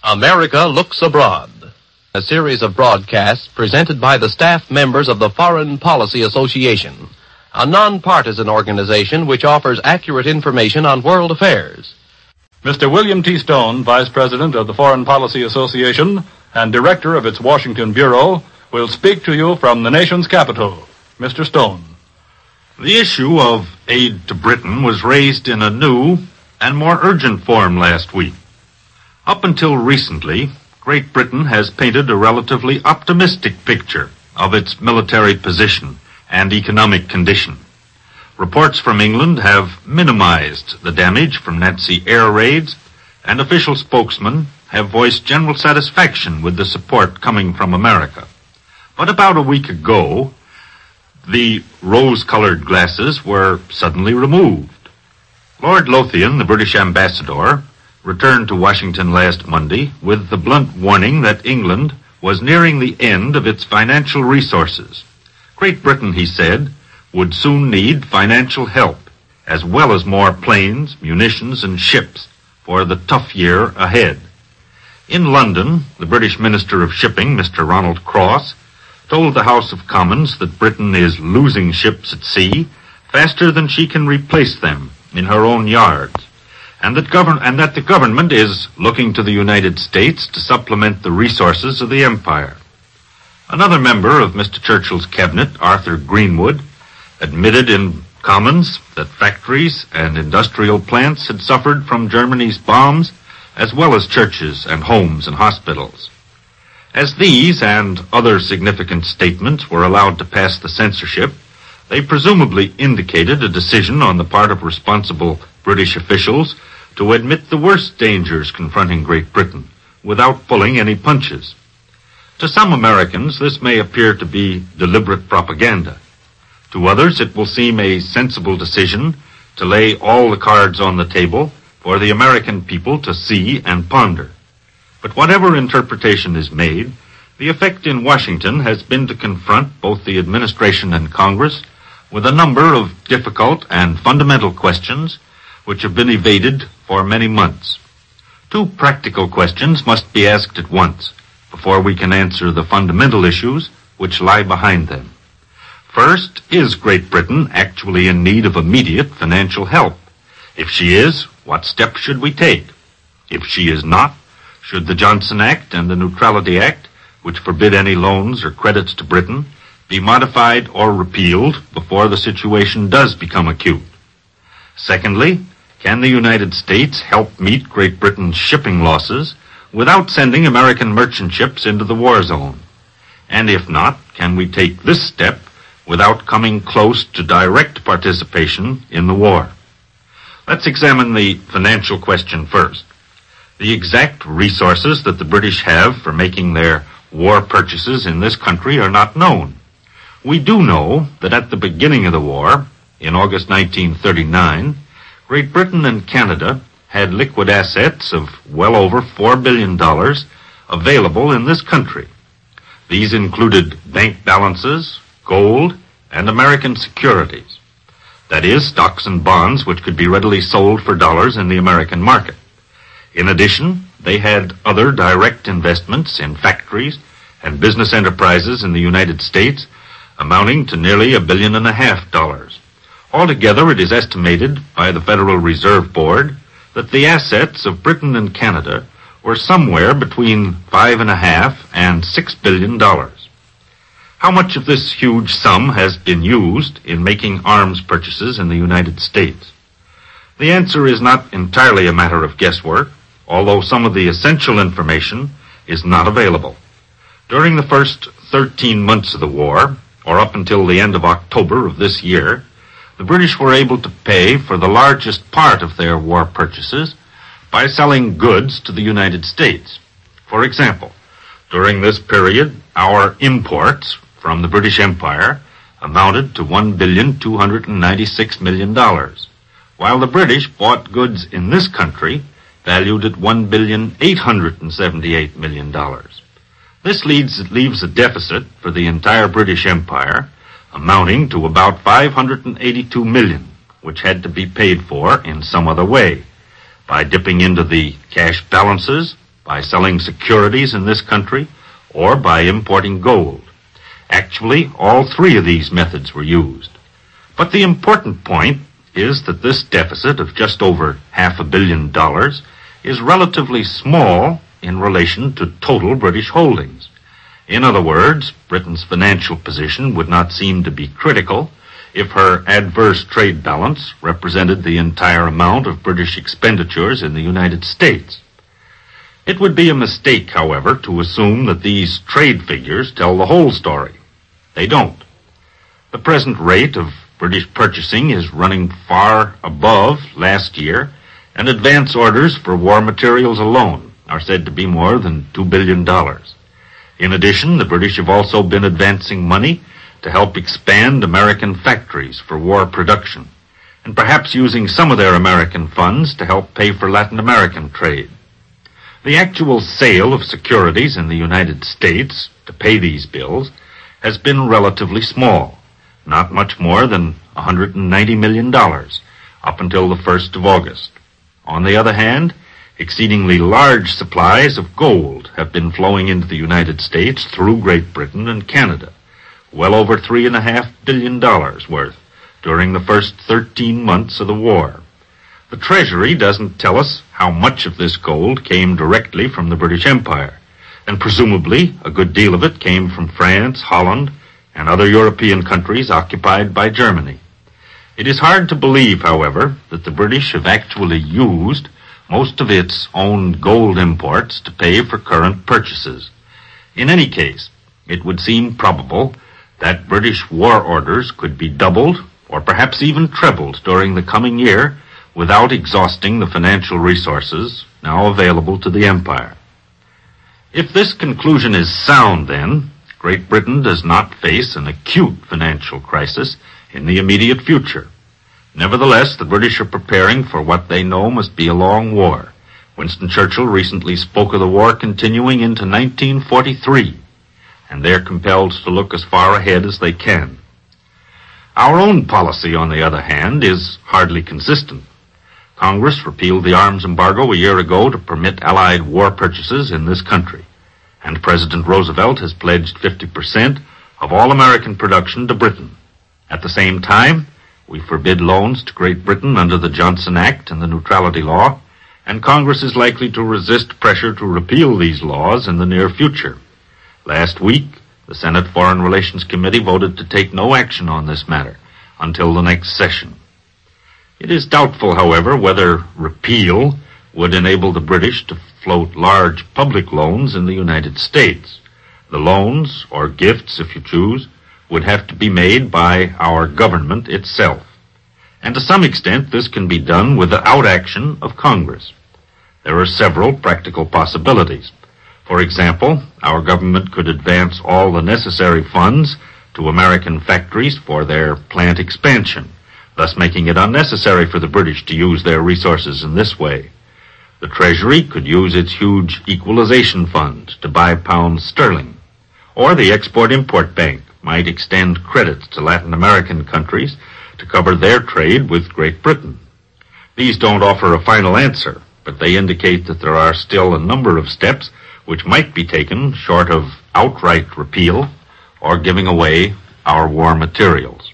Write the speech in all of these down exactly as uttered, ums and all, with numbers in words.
America Looks Abroad, a series of broadcasts presented by the staff members of the Foreign Policy Association, a nonpartisan organization which offers accurate information on world affairs. Mister William T. Stone, Vice President of the Foreign Policy Association and Director of its Washington Bureau, will speak to you from the nation's capital. Mister Stone. The issue of aid to Britain was raised in a new and more urgent form last week. Up until recently, Great Britain has painted a relatively optimistic picture of its military position and economic condition. Reports from England have minimized the damage from Nazi air raids, and official spokesmen have voiced general satisfaction with the support coming from America. But about a week ago, the rose-colored glasses were suddenly removed. Lord Lothian, the British ambassador, returned to Washington last Monday with the blunt warning that England was nearing the end of its financial resources. Great Britain, he said, would soon need financial help, as well as more planes, munitions, and ships for the tough year ahead. In London, the British Minister of Shipping, Mister Ronald Cross, told the House of Commons that Britain is losing ships at sea faster than she can replace them in her own yards, and that, govern- and that the government is looking to the United States to supplement the resources of the empire. Another member of Mister Churchill's cabinet, Arthur Greenwood, admitted in Commons that factories and industrial plants had suffered from Germany's bombs, as well as churches and homes and hospitals. As these and other significant statements were allowed to pass the censorship, they presumably indicated a decision on the part of responsible British officials to admit the worst dangers confronting Great Britain without pulling any punches. To some Americans, this may appear to be deliberate propaganda. To others, it will seem a sensible decision to lay all the cards on the table for the American people to see and ponder. But whatever interpretation is made, the effect in Washington has been to confront both the administration and Congress with a number of difficult and fundamental questions which have been evaded for many months. Two practical questions must be asked at once before we can answer the fundamental issues which lie behind them. First, is Great Britain actually in need of immediate financial help? If she is, what steps should we take? If she is not, should the Johnson Act and the Neutrality Act, which forbid any loans or credits to Britain, be modified or repealed before the situation does become acute? Secondly, can the United States help meet Great Britain's shipping losses without sending American merchant ships into the war zone? And if not, can we take this step without coming close to direct participation in the war? Let's examine the financial question first. The exact resources that the British have for making their war purchases in this country are not known. We do know that at the beginning of the war, in August nineteen thirty-nine, Great Britain and Canada had liquid assets of well over four billion dollars available in this country. These included bank balances, gold, and American securities. That is, stocks and bonds which could be readily sold for dollars in the American market. In addition, they had other direct investments in factories and business enterprises in the United States amounting to nearly a billion and a half dollars. Altogether, it is estimated by the Federal Reserve Board that the assets of Britain and Canada were somewhere between five and a half and six billion dollars. How much of this huge sum has been used in making arms purchases in the United States? The answer is not entirely a matter of guesswork, although some of the essential information is not available. During the first thirteen months of the war, or up until the end of October of this year, the British were able to pay for the largest part of their war purchases by selling goods to the United States. For example, during this period, our imports from the British Empire amounted to one billion two hundred ninety-six million dollars, while the British bought goods in this country valued at one billion eight hundred seventy-eight million dollars. This leads, leaves a deficit for the entire British Empire amounting to about five hundred eighty-two million dollars, which had to be paid for in some other way, by dipping into the cash balances by selling securities in this country, or by importing gold. Actually, all three of these methods were used. But the important point is that this deficit of just over half a billion dollars is relatively small in relation to total British holdings. In other words, Britain's financial position would not seem to be critical if her adverse trade balance represented the entire amount of British expenditures in the United States. It would be a mistake, however, to assume that these trade figures tell the whole story. They don't. The present rate of British purchasing is running far above last year, and advance orders for war materials alone are said to be more than two billion dollars. In addition, the British have also been advancing money to help expand American factories for war production, and perhaps using some of their American funds to help pay for Latin American trade. The actual sale of securities in the United States to pay these bills has been relatively small, not much more than one hundred ninety million dollars, up until the first of August. On the other hand, exceedingly large supplies of gold have been flowing into the United States through Great Britain and Canada, well over three and a half billion dollars worth during the first thirteen months of the war. The Treasury doesn't tell us how much of this gold came directly from the British Empire, and presumably a good deal of it came from France, Holland, and other European countries occupied by Germany. It is hard to believe, however, that the British have actually used most of its own gold imports to pay for current purchases. In any case, it would seem probable that British war orders could be doubled or perhaps even trebled during the coming year without exhausting the financial resources now available to the Empire. If this conclusion is sound, then, Great Britain does not face an acute financial crisis in the immediate future. Nevertheless, the British are preparing for what they know must be a long war. Winston Churchill recently spoke of the war continuing into nineteen forty-three, and they're compelled to look as far ahead as they can. Our own policy, on the other hand, is hardly consistent. Congress repealed the arms embargo a year ago to permit Allied war purchases in this country, and President Roosevelt has pledged fifty percent of all American production to Britain. At the same time, we forbid loans to Great Britain under the Johnson Act and the Neutrality Law, and Congress is likely to resist pressure to repeal these laws in the near future. Last week, the Senate Foreign Relations Committee voted to take no action on this matter until the next session. It is doubtful, however, whether repeal would enable the British to float large public loans in the United States. The loans, or gifts if you choose, would have to be made by our government itself. And to some extent, this can be done without action of Congress. There are several practical possibilities. For example, our government could advance all the necessary funds to American factories for their plant expansion, thus making it unnecessary for the British to use their resources in this way. The Treasury could use its huge equalization fund to buy pounds sterling, or the Export-Import Bank might extend credits to Latin American countries to cover their trade with Great Britain. These don't offer a final answer, but they indicate that there are still a number of steps which might be taken short of outright repeal or giving away our war materials.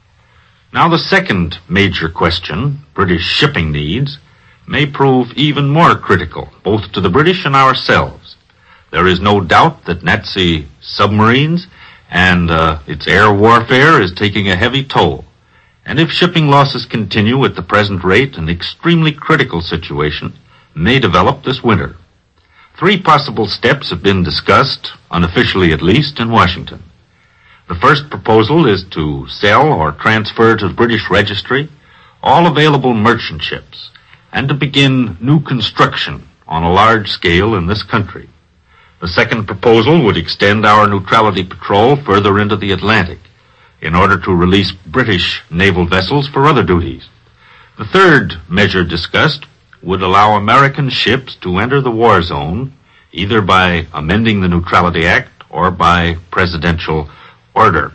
Now, the second major question, British shipping needs, may prove even more critical, both to the British and ourselves. There is no doubt that Nazi submarines and uh, its air warfare is taking a heavy toll. And if shipping losses continue at the present rate, an extremely critical situation may develop this winter. Three possible steps have been discussed, unofficially at least, in Washington. The first proposal is to sell or transfer to the British Registry all available merchant ships and to begin new construction on a large scale in this country. The second proposal would extend our neutrality patrol further into the Atlantic in order to release British naval vessels for other duties. The third measure discussed would allow American ships to enter the war zone either by amending the Neutrality Act or by presidential order.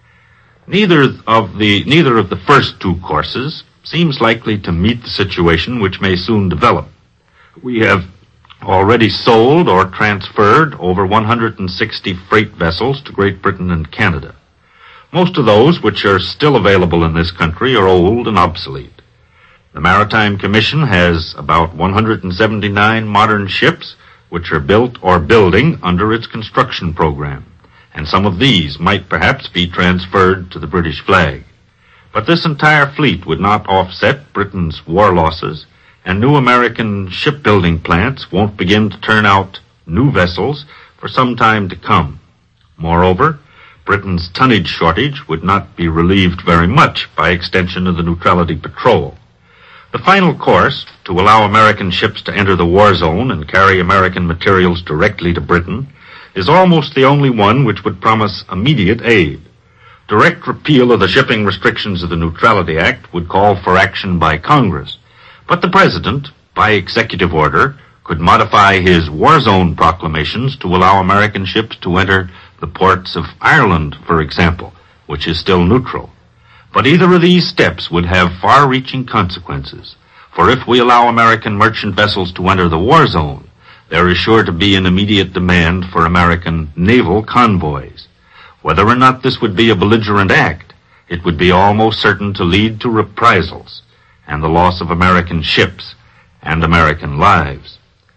Neither of the neither of the first two courses seems likely to meet the situation which may soon develop. We have already sold or transferred over one hundred sixty freight vessels to Great Britain and Canada. Most of those which are still available in this country are old and obsolete. The Maritime Commission has about one hundred seventy-nine modern ships which are built or building under its construction program, and some of these might perhaps be transferred to the British flag. But this entire fleet would not offset Britain's war losses, and new American shipbuilding plants won't begin to turn out new vessels for some time to come. Moreover, Britain's tonnage shortage would not be relieved very much by extension of the neutrality patrol. The final course, to allow American ships to enter the war zone and carry American materials directly to Britain, is almost the only one which would promise immediate aid. Direct repeal of the shipping restrictions of the Neutrality Act would call for action by Congress, but the President, by executive order, could modify his war zone proclamations to allow American ships to enter the ports of Ireland, for example, which is still neutral. But either of these steps would have far-reaching consequences, for if we allow American merchant vessels to enter the war zone, there is sure to be an immediate demand for American naval convoys. Whether or not this would be a belligerent act, it would be almost certain to lead to reprisals and the loss of American ships and American lives.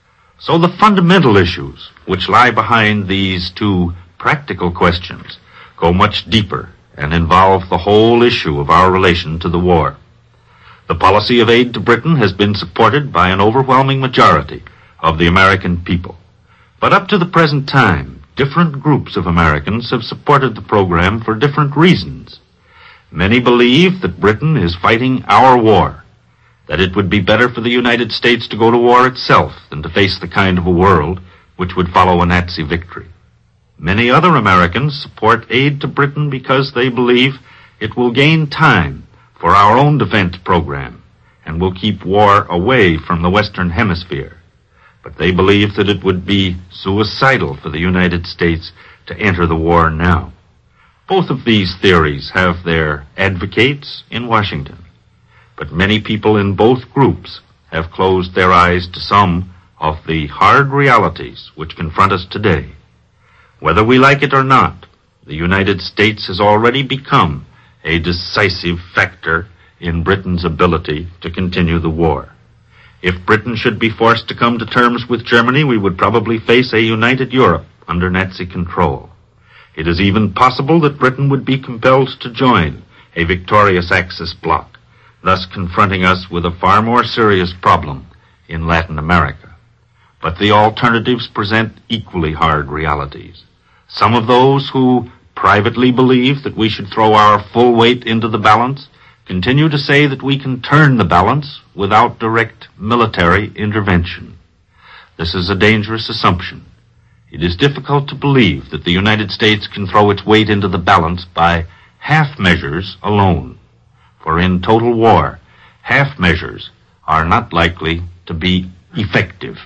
So the fundamental issues which lie behind these two practical questions go much deeper and involve the whole issue of our relation to the war. The policy of aid to Britain has been supported by an overwhelming majority of the American people. But up to the present time, different groups of Americans have supported the program for different reasons. Many believe that Britain is fighting our war, that it would be better for the United States to go to war itself than to face the kind of a world which would follow a Nazi victory. Many other Americans support aid to Britain because they believe it will gain time for our own defense program and will keep war away from the Western Hemisphere. But they believe that it would be suicidal for the United States to enter the war now. Both of these theories have their advocates in Washington, but many people in both groups have closed their eyes to some of the hard realities which confront us today. Whether we like it or not, the United States has already become a decisive factor in Britain's ability to continue the war. If Britain should be forced to come to terms with Germany, we would probably face a united Europe under Nazi control. It is even possible that Britain would be compelled to join a victorious Axis bloc, thus confronting us with a far more serious problem in Latin America. But the alternatives present equally hard realities. Some of those who privately believe that we should throw our full weight into the balance continue to say that we can turn the balance without direct military intervention. This is a dangerous assumption. It is difficult to believe that the United States can throw its weight into the balance by half measures alone. For in total war, half measures are not likely to be effective.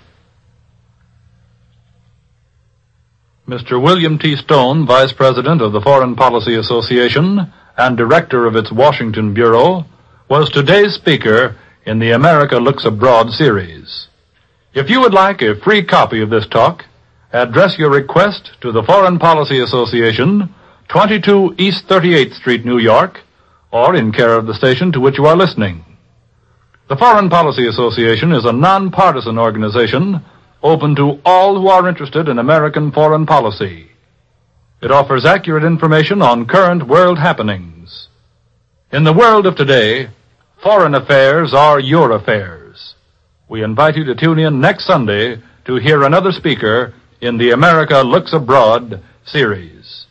Mister William T. Stone, Vice President of the Foreign Policy Association and Director of its Washington Bureau, was today's speaker in the America Looks Abroad series. If you would like a free copy of this talk, address your request to the Foreign Policy Association, twenty-two East thirty-eighth Street, New York, or in care of the station to which you are listening. The Foreign Policy Association is a nonpartisan organization open to all who are interested in American foreign policy. It offers accurate information on current world happenings. In the world of today, foreign affairs are your affairs. We invite you to tune in next Sunday to hear another speaker in the America Looks Abroad series.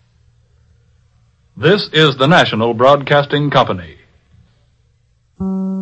This is the National Broadcasting Company.